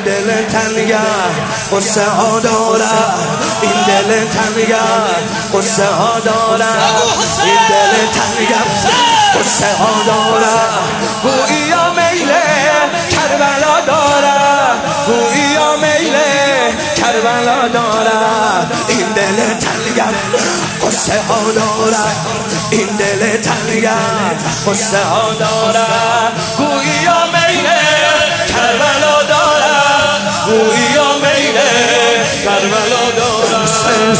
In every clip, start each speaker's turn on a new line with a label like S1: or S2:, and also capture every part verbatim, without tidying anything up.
S1: دل تنگه قصه ها دارد، این دل تنگه قصه ها دارد، این دل تنگه قصه ها دارد. گوییا میل کربلا دارد، گوییا میل کربلا دارد. این دل تنگه قصه ها دارد، این دل تنگه قصه ها دارد. گوییا میل کربلا دارد، گوییا میل کربلا دارد.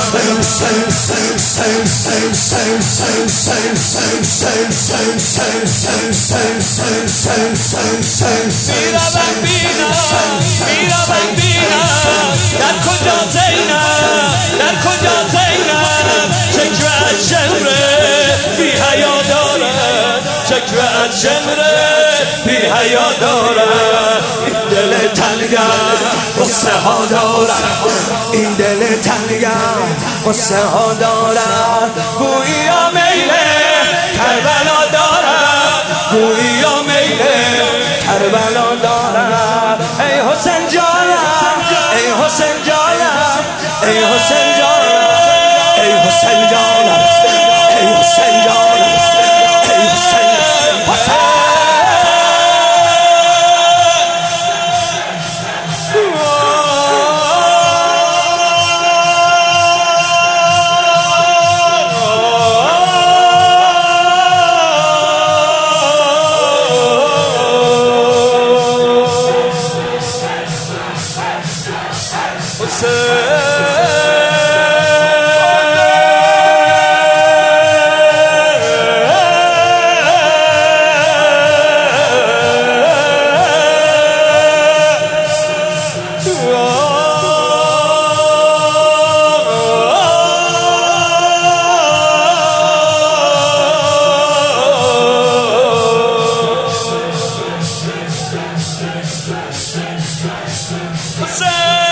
S1: میروم بینم، میروم بینم در کجا زینم، در کجا زینم. چکوه از شمره بی حیا دارد، چکوه از شمره بی حیا دارد. این دل تنگه قصه ها دارد، این دل تنگه قصه ها دارد. گوییا میل کربلا دارد، گوییا میل کربلا دارد. ای حسین جانم، ای حسین جانم، ای حسین جانم، ای حسین جانم، ای حسین جانم، ای حسین حسین.
S2: Say